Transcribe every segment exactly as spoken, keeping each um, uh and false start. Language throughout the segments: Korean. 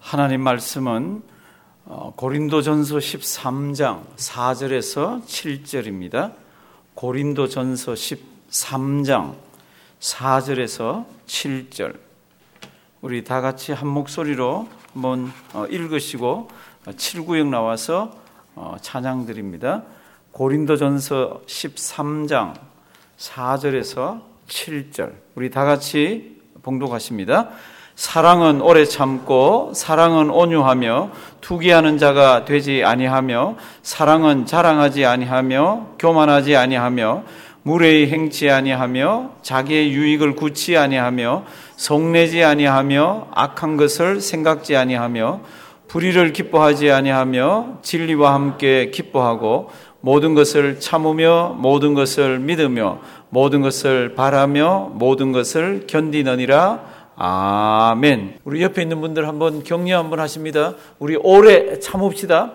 하나님 말씀은 고린도전서 십삼 장 사 절에서 칠 절입니다. 고린도전서 십삼 장 사 절에서 칠 절. 우리 다 같이 한 목소리로 한번 읽으시고 칠 구역 나와서 찬양 드립니다. 고린도전서 십삼 장 사 절에서 칠 절. 우리 다 같이 봉독하십니다. 사랑은 오래 참고 사랑은 온유하며 투기하는 자가 되지 아니하며 사랑은 자랑하지 아니하며 교만하지 아니하며 무례히 행치 아니하며 자기의 유익을 굳지 아니하며 속내지 아니하며 악한 것을 생각지 아니하며 불의를 기뻐하지 아니하며 진리와 함께 기뻐하고 모든 것을 참으며 모든 것을 믿으며 모든 것을 바라며 모든 것을 견디느니라. 아멘. 우리 옆에 있는 분들 한번 격려 한번 하십니다. 우리 오래 참읍시다.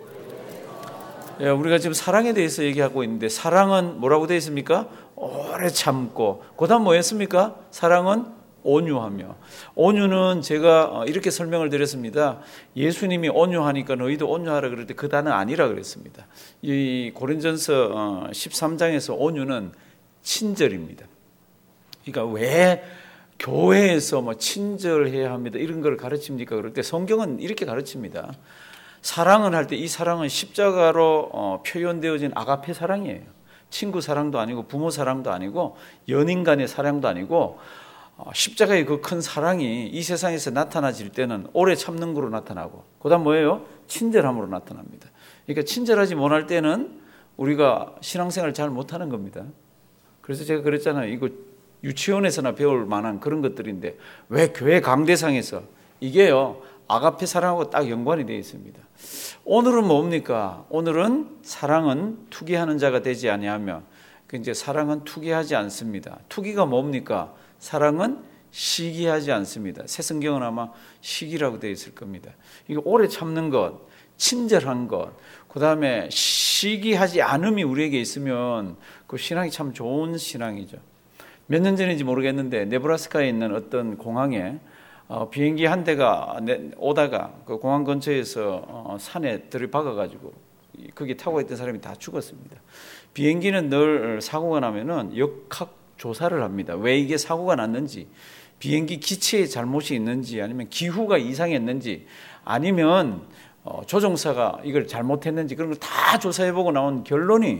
예, 우리가 지금 사랑에 대해서 얘기하고 있는데 사랑은 뭐라고 되어 있습니까? 오래 참고. 그 다음 뭐였습니까? 사랑은 온유하며. 온유는 제가 이렇게 설명을 드렸습니다. 예수님이 온유하니까 너희도 온유하라 그럴 때 그 단어 아니라 그랬습니다. 이 고린전서 십삼 장에서 온유는 친절입니다. 그러니까 왜 교회에서 뭐 친절해야 합니다 이런 걸 가르칩니까? 그럴 때 성경은 이렇게 가르칩니다. 사랑을 할 때 이 사랑은 십자가로 어, 표현되어진 아가페 사랑이에요. 친구 사랑도 아니고 부모 사랑도 아니고 연인 간의 사랑도 아니고 어, 십자가의 그 큰 사랑이 이 세상에서 나타나질 때는 오래 참는 거로 나타나고 그 다음 뭐예요? 친절함으로 나타납니다. 그러니까 친절하지 못할 때는 우리가 신앙생활을 잘 못하는 겁니다. 그래서 제가 그랬잖아요. 이거 유치원에서나 배울 만한 그런 것들인데 왜 교회 강대상에서 이게요 아가페 사랑하고 딱 연관이 되어 있습니다. 오늘은 뭡니까? 오늘은 사랑은 투기하는 자가 되지 아니하며 그 이제 사랑은 투기하지 않습니다. 투기가 뭡니까? 사랑은 시기하지 않습니다. 새 성경은 아마 시기라고 되어 있을 겁니다. 이거 오래 참는 것, 친절한 것, 그 다음에 시기하지 않음이 우리에게 있으면 그 신앙이 참 좋은 신앙이죠. 몇 년 전인지 모르겠는데 네브라스카에 있는 어떤 공항에 어, 비행기 한 대가 오다가 그 공항 근처에서 어, 산에 들이박아가지고 거기 타고 있던 사람이 다 죽었습니다. 비행기는 늘 사고가 나면은 역학 조사를 합니다. 왜 이게 사고가 났는지, 비행기 기체에 잘못이 있는지, 아니면 기후가 이상했는지, 아니면 어, 조종사가 이걸 잘못했는지 그런 걸 다 조사해보고 나온 결론이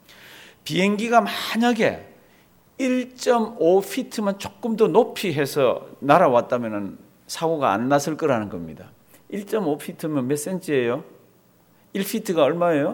비행기가 만약에 일 점 오 피트만 조금 더 높이 해서 날아왔다면 사고가 안 났을 거라는 겁니다. 일 점 오 피트면 몇 센치예요? 일 피트가 얼마예요?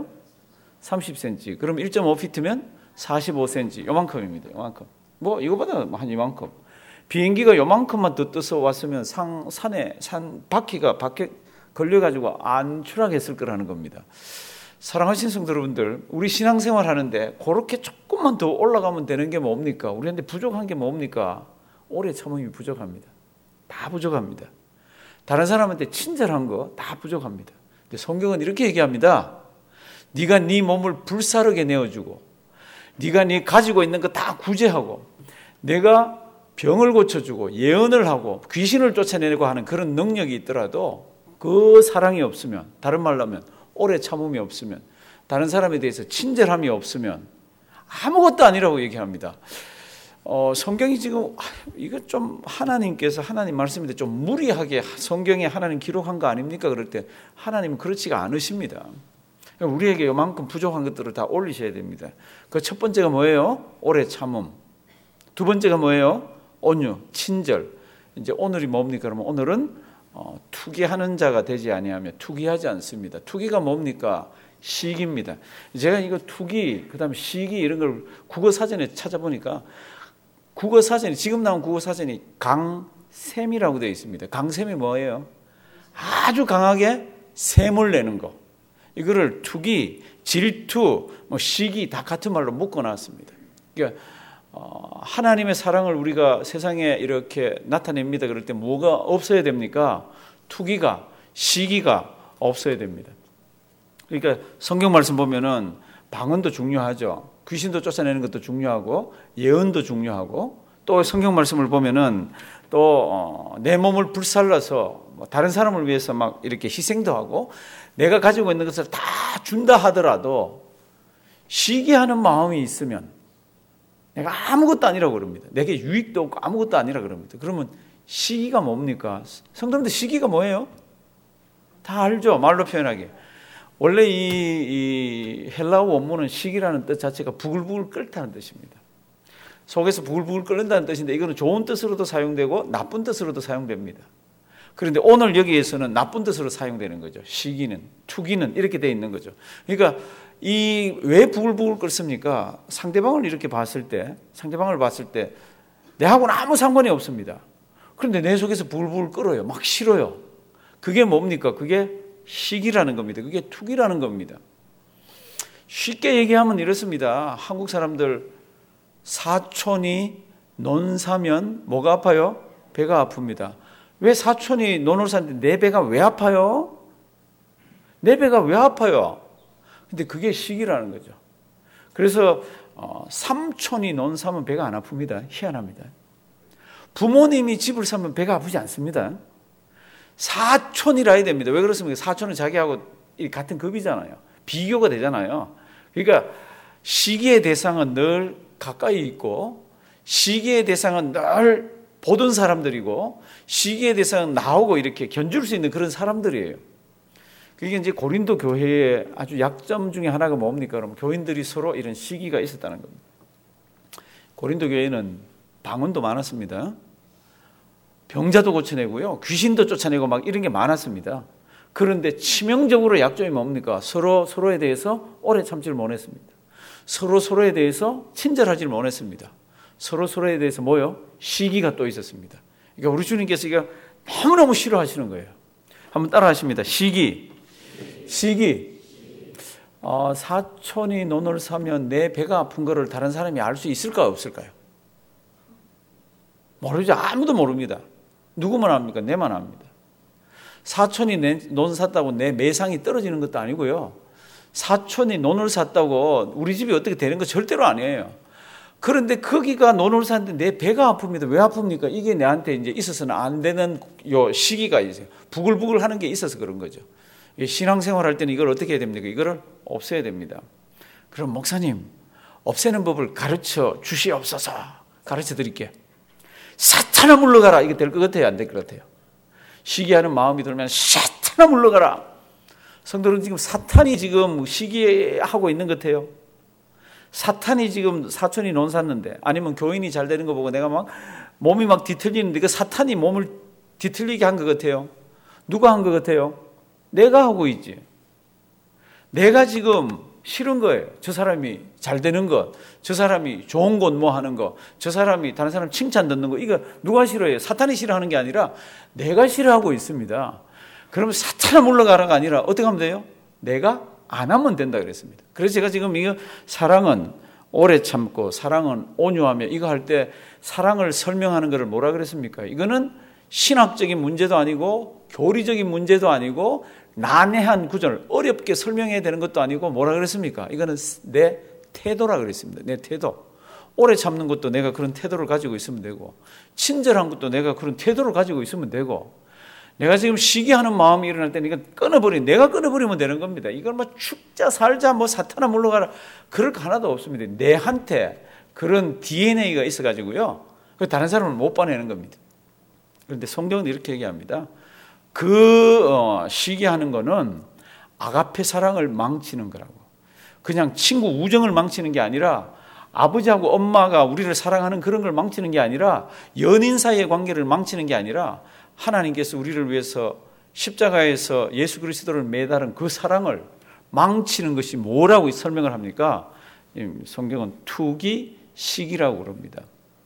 삼십 센티미터. 그럼 일 점 오 피트면 사십오 센티미터. 요만큼입니다. 요만큼. 뭐 이거보다 한 이만큼. 비행기가 요만큼만 더 떠서 왔으면 상, 산에 산 바퀴가 바퀴 걸려가지고 안 추락했을 거라는 겁니다. 사랑하신 성도 여러분들, 우리 신앙생활 하는데 그렇게 조금만 더 올라가면 되는 게 뭡니까? 우리한테 부족한 게 뭡니까? 오래 참음이 부족합니다. 다 부족합니다. 다른 사람한테 친절한 거 다 부족합니다. 근데 성경은 이렇게 얘기합니다. 네가 네 몸을 불사르게 내어주고 네가 네 가지고 있는 거 다 구제하고 내가 병을 고쳐주고 예언을 하고 귀신을 쫓아내고 하는 그런 능력이 있더라도 그 사랑이 없으면, 다른 말로 하면 오래 참음이 없으면, 다른 사람에 대해서 친절함이 없으면 아무것도 아니라고 얘기합니다. 어, 성경이 지금 이거 좀 하나님께서 하나님 말씀인데 좀 무리하게 성경에 하나님 기록한 거 아닙니까? 그럴 때 하나님은 그렇지가 않으십니다. 우리에게 요만큼 부족한 것들을 다 올리셔야 됩니다. 그 첫 번째가 뭐예요? 오래 참음. 두 번째가 뭐예요? 온유, 친절. 이제 오늘이 뭡니까? 그러면 오늘은 어, 투기하는 자가 되지 아니하며 투기하지 않습니다. 투기가 뭡니까? 시기입니다. 제가 이거 투기, 그 다음에 시기 이런 걸 국어 사전에 찾아보니까 국어 사전이, 지금 나온 국어 사전이 강샘이라고 되어 있습니다. 강샘이 뭐예요? 아주 강하게 샘을 내는 거. 이거를 투기, 질투, 뭐 시기 다 같은 말로 묶어놨습니다. 그러니까 어, 하나님의 사랑을 우리가 세상에 이렇게 나타냅니다. 그럴 때 뭐가 없어야 됩니까? 투기가, 시기가 없어야 됩니다. 그러니까 성경 말씀 보면은 방언도 중요하죠. 귀신도 쫓아내는 것도 중요하고 예언도 중요하고 또 성경 말씀을 보면은 또 내 몸을 불살라서 뭐 다른 사람을 위해서 막 이렇게 희생도 하고 내가 가지고 있는 것을 다 준다 하더라도 시기하는 마음이 있으면 내가 아무것도 아니라고 그럽니다. 내게 유익도 없고 아무것도 아니라 그럽니다. 그러면 시기가 뭡니까? 성도님들 시기가 뭐예요? 다 알죠? 말로 표현하기. 원래 이, 이 헬라어 원문은 시기라는 뜻 자체가 부글부글 끓다는 뜻입니다. 속에서 부글부글 끓는다는 뜻인데 이거는 좋은 뜻으로도 사용되고 나쁜 뜻으로도 사용됩니다. 그런데 오늘 여기에서는 나쁜 뜻으로 사용되는 거죠. 시기는, 투기는 이렇게 되어 있는 거죠. 그러니까 이 왜 부글부글 끓습니까? 상대방을 이렇게 봤을 때, 상대방을 봤을 때 내하고는 아무 상관이 없습니다. 그런데 내 속에서 부글부글 끓어요. 막 싫어요. 그게 뭡니까? 그게 시기라는 겁니다. 그게 투기라는 겁니다. 쉽게 얘기하면 이렇습니다. 한국 사람들 사촌이 논 사면 뭐가 아파요? 배가 아픕니다. 왜 사촌이 논을 사는데 내 배가 왜 아파요? 내 배가 왜 아파요? 근데 그게 시기라는 거죠. 그래서 어, 삼촌이 논 사면 배가 안 아픕니다. 희한합니다. 부모님이 집을 사면 배가 아프지 않습니다. 사촌이라 해야 됩니다. 왜 그렇습니까? 사촌은 자기하고 같은 급이잖아요. 비교가 되잖아요. 그러니까 시기의 대상은 늘 가까이 있고 시기의 대상은 늘 보던 사람들이고 시기의 대상은 나오고 이렇게 견줄 수 있는 그런 사람들이에요. 그게 이제 고린도 교회의 아주 약점 중에 하나가 뭡니까? 그럼 교인들이 서로 이런 시기가 있었다는 겁니다. 고린도 교회는 방언도 많았습니다. 병자도 고쳐내고요. 귀신도 쫓아내고 막 이런 게 많았습니다. 그런데 치명적으로 약점이 뭡니까? 서로 서로에 대해서 오래 참지를 못했습니다. 서로 서로에 대해서 친절하지를 못했습니다. 서로 서로에 대해서 뭐요? 시기가 또 있었습니다. 그러니까 우리 주님께서 이거 너무너무 싫어하시는 거예요. 한번 따라 하십니다. 시기. 시기. 어, 사촌이 논을 사면 내 배가 아픈 거를 다른 사람이 알 수 있을까요? 없을까요? 모르죠. 아무도 모릅니다. 누구만 압니까? 내만 압니다. 사촌이 내, 논 샀다고 내 매상이 떨어지는 것도 아니고요. 사촌이 논을 샀다고 우리 집이 어떻게 되는 거 절대로 아니에요. 그런데 거기가 논을 샀는데 내 배가 아픕니다. 왜 아픕니까? 이게 내한테 이제 있어서는 안 되는 요 시기가 있어요. 부글부글 하는 게 있어서 그런 거죠. 신앙생활 할 때는 이걸 어떻게 해야 됩니까? 이거를 없애야 됩니다. 그럼 목사님, 없애는 법을 가르쳐 주시옵소서. 가르쳐 드릴게요. 사탄아 물러가라. 이게 될 것 같아요? 안 될 것 같아요? 시기하는 마음이 들면 사탄아 물러가라. 성도는 지금 사탄이 지금 시기하고 있는 것 같아요. 사탄이 지금 사촌이 논 샀는데 아니면 교인이 잘 되는 거 보고 내가 막 몸이 막 뒤틀리는데 그 사탄이 몸을 뒤틀리게 한 것 같아요. 누가 한 것 같아요? 내가 하고 있지. 내가 지금 싫은 거예요. 저 사람이 잘 되는 것, 저 사람이 좋은 것 뭐 하는 것, 저 사람이 다른 사람 칭찬 듣는 거, 이거 누가 싫어해요? 사탄이 싫어하는 게 아니라 내가 싫어하고 있습니다. 그러면 사탄아 물러가라가 아니라 어떻게 하면 돼요? 내가 안 하면 된다 그랬습니다. 그래서 제가 지금 이거 사랑은 오래 참고 사랑은 온유하며 이거 할 때 사랑을 설명하는 것을 뭐라 그랬습니까? 이거는 신학적인 문제도 아니고 교리적인 문제도 아니고 난해한 구절, 어렵게 설명해야 되는 것도 아니고 뭐라 그랬습니까? 이거는 내 태도라 그랬습니다. 내 태도. 오래 참는 것도 내가 그런 태도를 가지고 있으면 되고 친절한 것도 내가 그런 태도를 가지고 있으면 되고 내가 지금 시기하는 마음이 일어날 때는 이건 끊어버리면 내가 끊어버리면 되는 겁니다. 이걸 뭐 죽자 살자 뭐 사탄아 물러가라 그럴 거 하나도 없습니다. 내한테 그런 디엔에이가 있어가지고요. 다른 사람을 못 봐내는 겁니다. 그런데 성경은 이렇게 얘기합니다. 그 어, 시기하는 거는 아가페 사랑을 망치는 거라고. 그냥 친구 우정을 망치는 게 아니라 아버지하고 엄마가 우리를 사랑하는 그런 걸 망치는 게 아니라 연인 사이의 관계를 망치는 게 아니라 하나님께서 우리를 위해서 십자가에서 예수 그리스도를 매달은 그 사랑을 망치는 것이 뭐라고 설명을 합니까? 성경은 투기, 시기라고 그럽니다.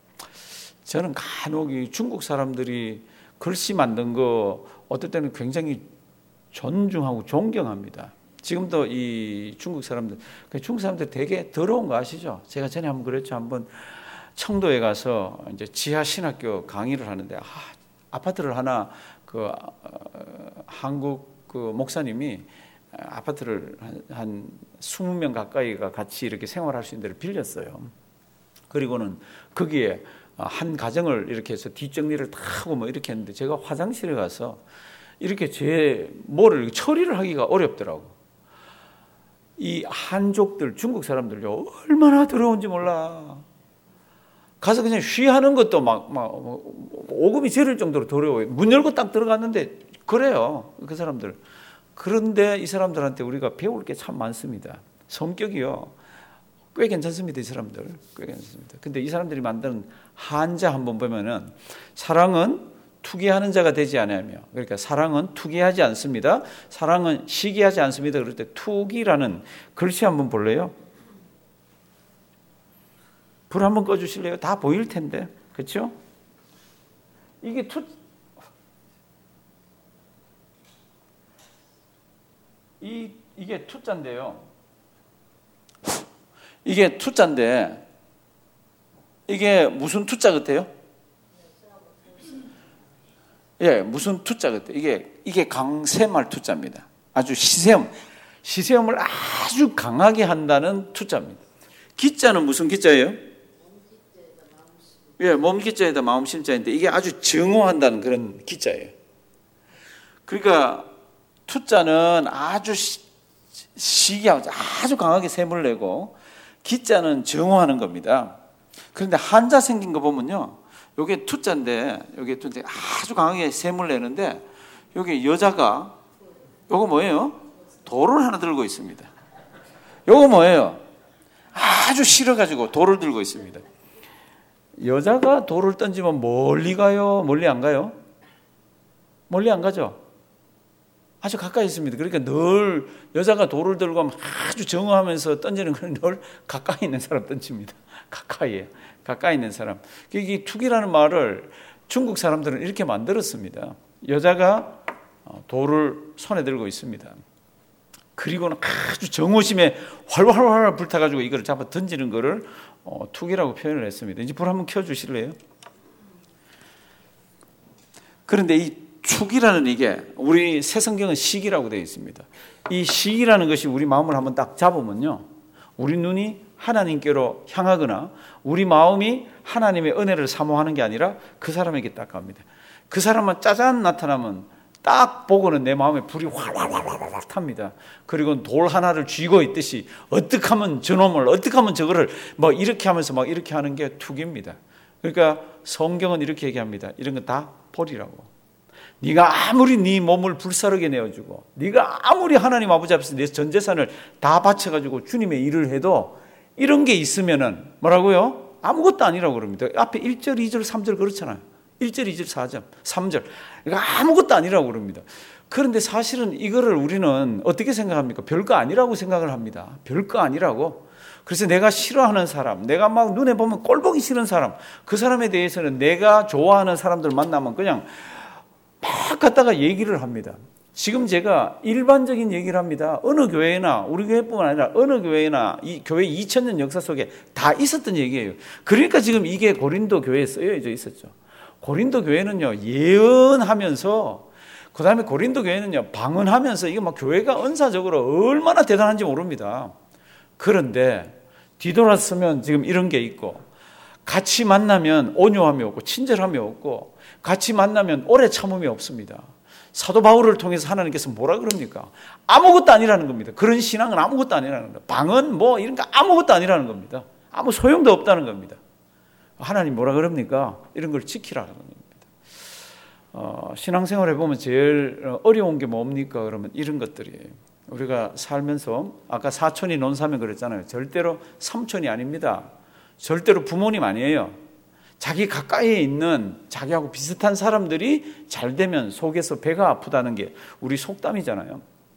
저는 간혹 중국 사람들이 글씨 만든 거 어떨 때는 굉장히 존중하고 존경합니다. 지금도 이 중국 사람들, 중국 사람들 되게 더러운 거 아시죠? 제가 전에 한번 그랬죠. 한번 청도에 가서 이제 지하 신학교 강의를 하는데 아, 아파트를 하나 그 어, 한국 그 목사님이 아파트를 한, 한 이십 명 가까이가 같이 이렇게 생활할 수 있는 데를 빌렸어요. 그리고는 거기에 한 가정을 이렇게 해서 뒷정리를 다 하고 뭐 이렇게 했는데 제가 화장실에 가서 이렇게 제 뭐를 처리를 하기가 어렵더라고. 이 한족들, 중국 사람들요, 얼마나 더러운지 몰라. 가서 그냥 쉬하는 것도 막, 막, 오금이 저릴 정도로 더러워요. 문 열고 딱 들어갔는데, 그래요. 그 사람들. 그런데 이 사람들한테 우리가 배울 게 참 많습니다. 성격이요. 꽤 괜찮습니다. 이 사람들. 꽤 괜찮습니다. 근데 이 사람들이 만드는 한자 한번 보면은, 사랑은 투기하는 자가 되지 않으며, 그러니까 사랑은 투기하지 않습니다. 사랑은 시기하지 않습니다. 그럴 때 투기라는 글씨 한번 볼래요? 불 한번 꺼주실래요? 다 보일 텐데, 그렇죠? 이게 투 이 이게 투자인데요. 이게 투자인데 이게 무슨 투자 같아요? 예, 무슨 투자 같아요? 이게 이게 강세말 투자입니다. 아주 시세음, 시세음을 아주 강하게 한다는 투자입니다. 기자는 무슨 기자예요? 예, 몸 기자에다 마음 심자인데 이게 아주 정오한다는 그런 기자예요. 그러니까 투자는 아주 시, 시기하고 아주 강하게 셈을 내고 기자는 정오하는 겁니다. 그런데 한자 생긴 거 보면요, 요게 투자인데 요게 투자 아주 강하게 셈을 내는데 요게 여자가 요거 뭐예요? 돌을 하나 들고 있습니다. 요거 뭐예요? 아주 싫어가지고 돌을 들고 있습니다. 여자가 돌을 던지면 멀리 가요? 멀리 안 가요? 멀리 안 가죠? 아주 가까이 있습니다. 그러니까 늘 여자가 돌을 들고 하면 아주 정오하면서 던지는 건 늘 가까이 있는 사람 던집니다. 가까이에. 가까이 있는 사람. 이 투기라는 말을 중국 사람들은 이렇게 만들었습니다. 여자가 돌을 손에 들고 있습니다. 그리고는 아주 정오심에 활활활 불타가지고 이걸 잡아 던지는 거를 어, 투기라고 표현을 했습니다. 이제 불 한번 켜주실래요? 그런데 이 투기라는 이게 우리 새 성경은 시기라고 되어 있습니다. 이 시기라는 것이 우리 마음을 한번 딱 잡으면요, 우리 눈이 하나님께로 향하거나 우리 마음이 하나님의 은혜를 사모하는 게 아니라 그 사람에게 딱 갑니다. 그 사람만 짜잔 나타나면 딱 보고는 내 마음에 불이 활활활활 탑니다. 그리고 돌 하나를 쥐고 있듯이 어떻게 하면 저놈을 어떻게 하면 저거를 뭐 이렇게 하면서 막 이렇게 하는 게 투기입니다. 그러니까 성경은 이렇게 얘기합니다. 이런 건 다 버리라고. 네가 아무리 네 몸을 불사르게 내어주고 네가 아무리 하나님 아버지 앞에서 내 전 재산을 다 바쳐가지고 주님의 일을 해도 이런 게 있으면은 뭐라고요? 아무것도 아니라고 그럽니다. 앞에 일 절, 이 절, 삼 절 그렇잖아요. 일 절, 이 절, 사 절, 삼 절. 그러니까 아무것도 아니라고 그럽니다. 그런데 사실은 이거를 우리는 어떻게 생각합니까? 별거 아니라고 생각을 합니다. 별거 아니라고. 그래서 내가 싫어하는 사람, 내가 막 눈에 보면 꼴보기 싫은 사람, 그 사람에 대해서는 내가 좋아하는 사람들 만나면 그냥 막 갖다가 얘기를 합니다. 지금 제가 일반적인 얘기를 합니다. 어느 교회나 우리 교회뿐만 아니라 어느 교회나 이 교회 이천 년 역사 속에 다 있었던 얘기예요. 그러니까 지금 이게 고린도 교회에 쓰여져 있었죠. 고린도 교회는요, 예언하면서, 그 다음에 고린도 교회는요, 방언하면서, 이게 막 교회가 은사적으로 얼마나 대단한지 모릅니다. 그런데 뒤돌아서면 지금 이런 게 있고, 같이 만나면 온유함이 없고, 친절함이 없고, 같이 만나면 오래 참음이 없습니다. 사도 바울을 통해서 하나님께서 뭐라 그럽니까? 아무것도 아니라는 겁니다. 그런 신앙은 아무것도 아니라는 겁니다. 방언 뭐 이런 거 아무것도 아니라는 겁니다. 아무 소용도 없다는 겁니다. 하나님 뭐라 그럽니까? 이런 걸 지키라는 겁니다. 어, 신앙생활 해보면 제일 어려운 게 뭡니까? 그러면 이런 것들이에요. 우리가 살면서 아까 사촌이 논사면 그랬잖아요. 절대로 삼촌이 아닙니다. 절대로 부모님 아니에요. 자기 가까이에 있는 자기하고 비슷한 사람들이 잘 되면 속에서 배가 아프다는 게 우리 속담이잖아요.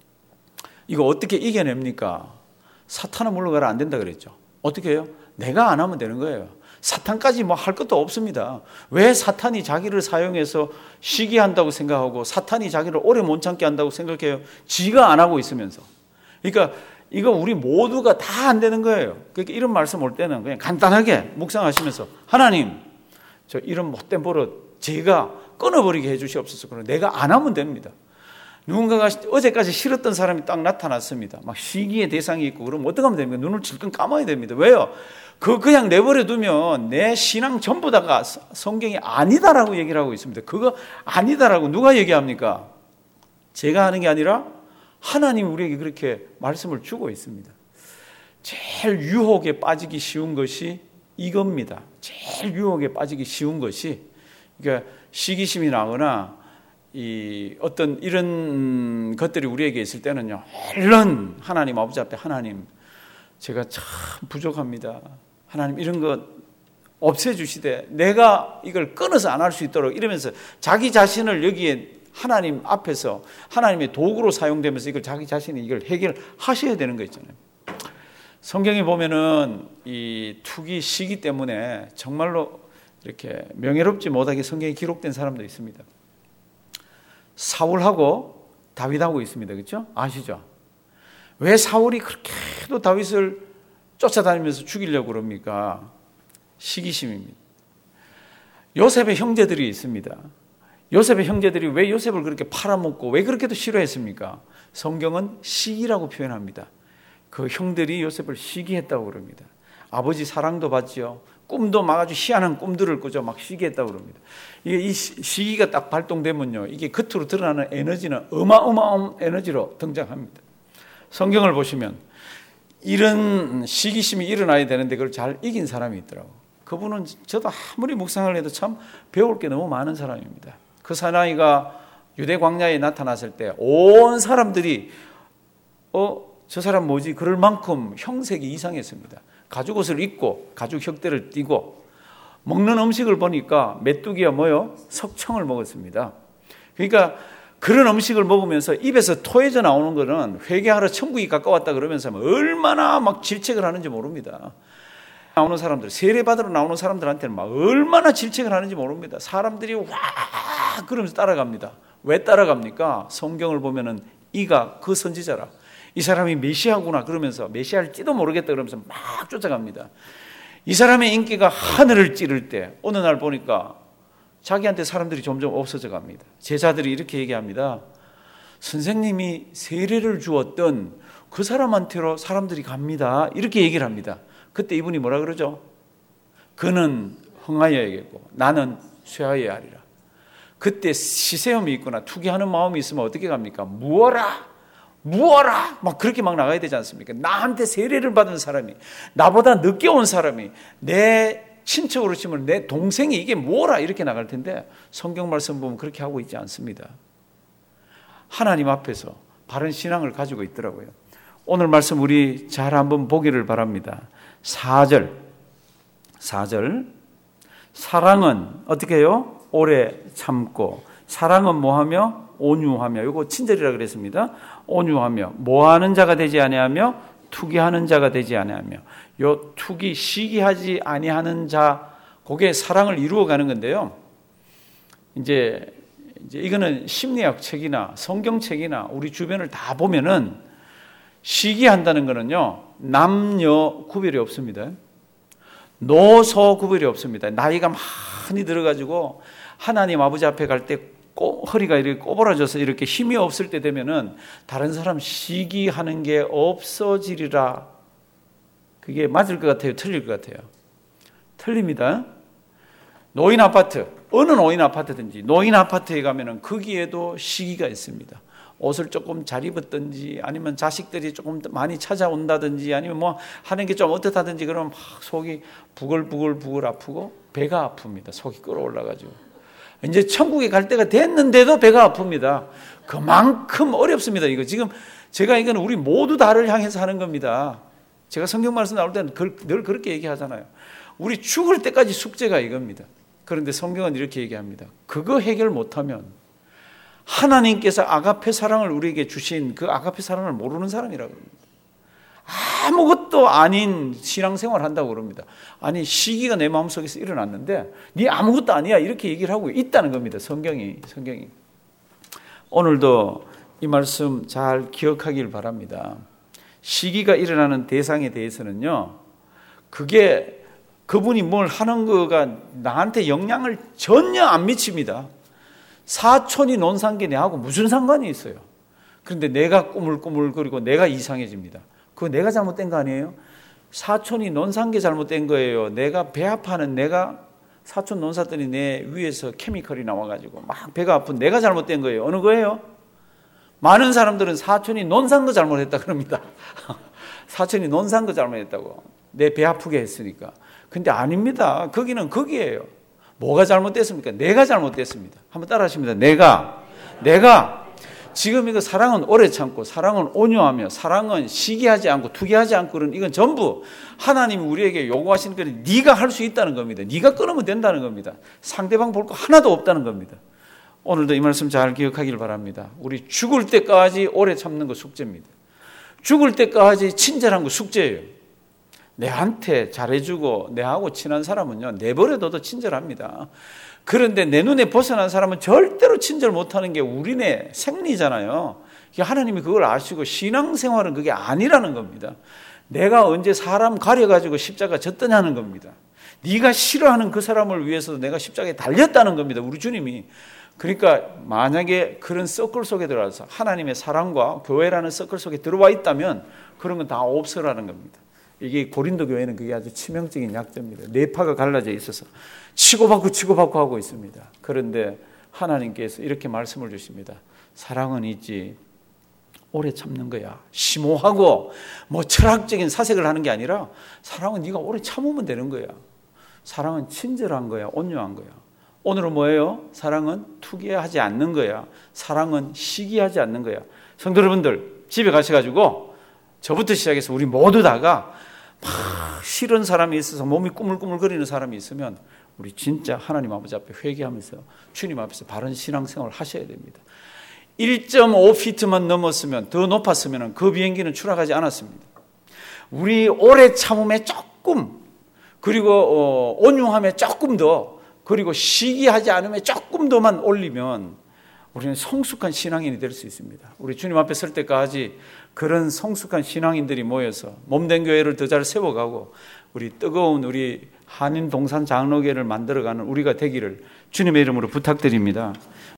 이거 어떻게 이겨냅니까? 사탄은 물러가라 안 된다 그랬죠. 어떻게 해요? 내가 안 하면 되는 거예요. 사탄까지 뭐 할 것도 없습니다. 왜 사탄이 자기를 사용해서 시기한다고 생각하고 사탄이 자기를 오래 못 참게 한다고 생각해요? 지가 안 하고 있으면서. 그러니까 이거 우리 모두가 다 안 되는 거예요. 그러니까 이런 말씀 올 때는 그냥 간단하게 묵상하시면서 하나님, 저 이런 못된 버릇 제가 끊어버리게 해주시옵소서. 그럼 내가 안 하면 됩니다. 누군가가 어제까지 싫었던 사람이 딱 나타났습니다. 막 시기의 대상이 있고 그러면 어떻게 하면 됩니까? 눈을 질끈 감아야 됩니다. 왜요? 그거 그냥 내버려 두면 내 신앙 전부 다가 성경이 아니다라고 얘기를 하고 있습니다. 그거 아니다라고 누가 얘기합니까? 제가 하는 게 아니라 하나님 우리에게 그렇게 말씀을 주고 있습니다. 제일 유혹에 빠지기 쉬운 것이 이겁니다. 제일 유혹에 빠지기 쉬운 것이, 그러니까 시기심이 나거나 이 어떤 이런 것들이 우리에게 있을 때는요, 얼른 하나님 아버지 앞에, 하나님 제가 참 부족합니다. 하나님 이런 것 없애주시되 내가 이걸 끊어서 안 할 수 있도록, 이러면서 자기 자신을 여기에 하나님 앞에서 하나님의 도구로 사용되면서 이걸 자기 자신이 이걸 해결하셔야 되는 거 있잖아요. 성경에 보면은 이 투기 시기 때문에 정말로 이렇게 명예롭지 못하게 성경에 기록된 사람도 있습니다. 사울하고 다윗하고 있습니다. 그렇죠? 아시죠? 왜 사울이 그렇게도 다윗을 쫓아다니면서 죽이려고 그럽니까? 시기심입니다. 요셉의 형제들이 있습니다. 요셉의 형제들이 왜 요셉을 그렇게 팔아먹고 왜 그렇게도 싫어했습니까? 성경은 시기라고 표현합니다. 그 형들이 요셉을 시기했다고 그럽니다. 아버지 사랑도 받지요. 꿈도 막 아주 희한한 꿈들을 꾸죠. 막 시기했다고 그럽니다. 이게 이 시기가 딱 발동되면요, 이게 겉으로 드러나는 에너지는 어마어마한 에너지로 등장합니다. 성경을 보시면 이런 시기심이 일어나야 되는데 그걸 잘 이긴 사람이 있더라고요. 그분은 저도 아무리 묵상을 해도 참 배울 게 너무 많은 사람입니다. 그 사나이가 유대 광야에 나타났을 때 온 사람들이 어, 저 사람 뭐지? 그럴 만큼 형색이 이상했습니다. 가죽 옷을 입고 가죽 혁대를 띠고 먹는 음식을 보니까 메뚜기야 뭐요? 석청을 먹었습니다. 그러니까 그런 음식을 먹으면서 입에서 토해져 나오는 거는 회개하러 천국이 가까웠다 그러면서 얼마나 막 질책을 하는지 모릅니다. 나오는 사람들, 세례받으러 나오는 사람들한테는 막 얼마나 질책을 하는지 모릅니다. 사람들이 와 그러면서 따라갑니다. 왜 따라갑니까? 성경을 보면은 이가 그 선지자라, 이 사람이 메시아구나 그러면서 메시아일지도 모르겠다 그러면서 막 쫓아갑니다. 이 사람의 인기가 하늘을 찌를 때 어느 날 보니까 자기한테 사람들이 점점 없어져 갑니다. 제자들이 이렇게 얘기합니다. 선생님이 세례를 주었던 그 사람한테로 사람들이 갑니다. 이렇게 얘기를 합니다. 그때 이분이 뭐라 그러죠? 그는 흥하여야겠고 나는 쇠하여야 하리라. 그때 시세움이 있거나 투기하는 마음이 있으면 어떻게 갑니까? 무어라! 무어라! 막 그렇게 막 나가야 되지 않습니까? 나한테 세례를 받은 사람이, 나보다 늦게 온 사람이, 내 친척으로 치면 내 동생이 이게 뭐라 이렇게 나갈 텐데 성경 말씀 보면 그렇게 하고 있지 않습니다. 하나님 앞에서 바른 신앙을 가지고 있더라고요. 오늘 말씀 우리 잘 한번 보기를 바랍니다. 사 절 사 절 사랑은 어떻게 해요? 오래 참고, 사랑은 뭐하며? 온유하며. 이거 친절이라 그랬습니다. 온유하며, 뭐하는 자가 되지 아니하며 투기하는 자가 되지 아니하며. 요 투기, 시기하지 아니하는 자, 그게 사랑을 이루어가는 건데요. 이제 이제 이거는 심리학 책이나 성경책이나 우리 주변을 다 보면은 시기한다는 거는요, 남녀 구별이 없습니다. 노소 구별이 없습니다. 나이가 많이 들어가지고 하나님 아버지 앞에 갈 때 허리가 이렇게 꼬부라져서 이렇게 힘이 없을 때 되면은 다른 사람 시기하는 게 없어지리라. 그게 맞을 것 같아요? 틀릴 것 같아요? 틀립니다. 노인 아파트, 어느 노인 아파트든지 노인 아파트에 가면은 거기에도 시기가 있습니다. 옷을 조금 잘 입었든지 아니면 자식들이 조금 많이 찾아온다든지 아니면 뭐 하는 게 좀 어떻다든지 그러면 막 속이 부글부글 부글 아프고 배가 아픕니다. 속이 끓어올라가지고 이제 천국에 갈 때가 됐는데도 배가 아픕니다. 그만큼 어렵습니다. 이거 지금 제가 이건 우리 모두 다를 향해서 하는 겁니다. 제가 성경 말씀 나올 때는 늘 그렇게 얘기하잖아요. 우리 죽을 때까지 숙제가 이겁니다. 그런데 성경은 이렇게 얘기합니다. 그거 해결 못하면 하나님께서 아가페 사랑을 우리에게 주신 그 아가페 사랑을 모르는 사람이라고 합니다. 아무것도 아닌 신앙생활을 한다고 그럽니다. 아니 시기가 내 마음속에서 일어났는데 네 아무것도 아니야 이렇게 얘기를 하고 있다는 겁니다. 성경이 성경이 오늘도 이 말씀 잘 기억하길 바랍니다. 시기가 일어나는 대상에 대해서는요, 그게 그분이 뭘 하는 거가 나한테 영향을 전혀 안 미칩니다. 사촌이 논산 게 내하고 무슨 상관이 있어요? 그런데 내가 꾸물꾸물거리고 내가 이상해집니다. 그거 내가 잘못된 거 아니에요? 사촌이 논산 게 잘못된 거예요. 내가 배 아파하는 내가 사촌 논 샀더니 내 위에서 케미컬이 나와가지고 막 배가 아픈 내가 잘못된 거예요. 어느 거예요? 많은 사람들은 사촌이 논 산 거 잘못했다 그럽니다. 사촌이 논 산 거 잘못했다고. 내 배 아프게 했으니까. 근데 아닙니다. 거기는 거기예요. 뭐가 잘못됐습니까? 내가 잘못됐습니다. 한번 따라 하십니다. 내가. 내가. 지금 이거 사랑은 오래 참고, 사랑은 온유하며, 사랑은 시기하지 않고, 투기하지 않고, 그런 이건 전부 하나님이 우리에게 요구하시는 게 네가 할 수 있다는 겁니다. 네가 끊으면 된다는 겁니다. 상대방 볼 거 하나도 없다는 겁니다. 오늘도 이 말씀 잘 기억하길 바랍니다. 우리 죽을 때까지 오래 참는 거 숙제입니다. 죽을 때까지 친절한 거 숙제예요. 내한테 잘해주고 내하고 친한 사람은요, 내버려둬도 친절합니다. 그런데 내 눈에 벗어난 사람은 절대로 친절 못하는 게 우리네 생리잖아요. 하나님이 그걸 아시고 신앙생활은 그게 아니라는 겁니다. 내가 언제 사람 가려가지고 십자가 졌더냐는 겁니다. 네가 싫어하는 그 사람을 위해서도 내가 십자가에 달렸다는 겁니다. 우리 주님이. 그러니까 만약에 그런 서클 속에 들어와서 하나님의 사랑과 교회라는 서클 속에 들어와 있다면 그런 건 다 없으라는 겁니다. 이게 고린도 교회는 그게 아주 치명적인 약점입니다. 뇌파가 갈라져 있어서 치고받고 치고받고 하고 있습니다. 그런데 하나님께서 이렇게 말씀을 주십니다. 사랑은 있지, 오래 참는 거야. 심오하고 뭐 철학적인 사색을 하는 게 아니라 사랑은 네가 오래 참으면 되는 거야. 사랑은 친절한 거야. 온유한 거야. 오늘은 뭐예요? 사랑은 투기하지 않는 거야. 사랑은 시기하지 않는 거야. 성도 여러분들, 집에 가셔가지고 저부터 시작해서 우리 모두 다가 막 싫은 사람이 있어서 몸이 꾸물꾸물거리는 사람이 있으면 우리 진짜 하나님 아버지 앞에 회개하면서 주님 앞에서 바른 신앙생활을 하셔야 됩니다. 일 점 오 피트만 넘었으면, 더 높았으면 그 비행기는 추락하지 않았습니다. 우리 오래 참음에 조금, 그리고 어, 온유함에 조금 더, 그리고 시기하지 않으면 조금 더만 올리면 우리는 성숙한 신앙인이 될 수 있습니다. 우리 주님 앞에 설 때까지 그런 성숙한 신앙인들이 모여서 몸된 교회를 더 잘 세워가고 우리 뜨거운 우리 한인 동산 장로교회를 만들어가는 우리가 되기를 주님의 이름으로 부탁드립니다.